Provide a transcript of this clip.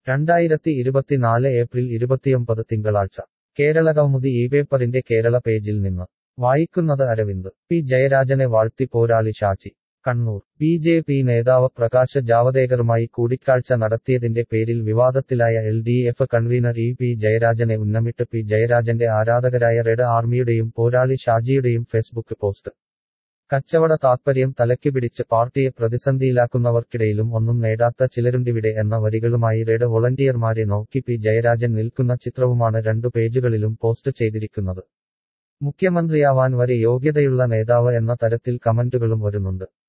2024 April 29 തിങ്കളാഴ്ച കേരളകൗമുദി ഇപേപ്പറിന്റെ കേരള പേജിൽ നിന്ന് വായിക്കുന്നത് അരവിന്ദ് പി ജയരാജനെ വാഴ്ത്തി പോരാളി ഷാജി കണ്ണൂർ ബി.ജെ.പി. നേതാവ് പ്രകാശ് ജാവദേക്കറുമായി കൂടിക്കാഴ്ച നടത്തിയതിന്റെ പേരിൽ വിവാദത്തിലായ എൽ.ഡി.എഫ്. കൺവീനർ പി ജയരാജനെ ഉന്നമിട്ട് പി ജയരാജന്റെ ആരാധകരായ റെഡ് ആർമിയുടെയും പോരാളി ഷാജിയുടെയും ഫേസ്ബുക്ക് പോസ്റ്റ്. കച്ചവട താത്പര്യം തലയ്ക്കുപിടിച്ച് പാർട്ടിയെ പ്രതിസന്ധിയിലാക്കുന്നവർക്കിടയിലും ഒന്നും നേടാത്ത ചിലരുണ്ടിവിടെ എന്ന വരികളുമായി റെഡ് വോളണ്ടിയർമാരെ നോക്കി പി ജയരാജൻ നിൽക്കുന്ന ചിത്രവുമാണ് രണ്ടു പേജുകളിലും പോസ്റ്റ് ചെയ്തിരിക്കുന്നത്. മുഖ്യമന്ത്രിയാവാൻ വരെ യോഗ്യതയുള്ള നേതാവ് എന്ന തരത്തിൽ കമന്റുകളും വരുന്നുണ്ട്.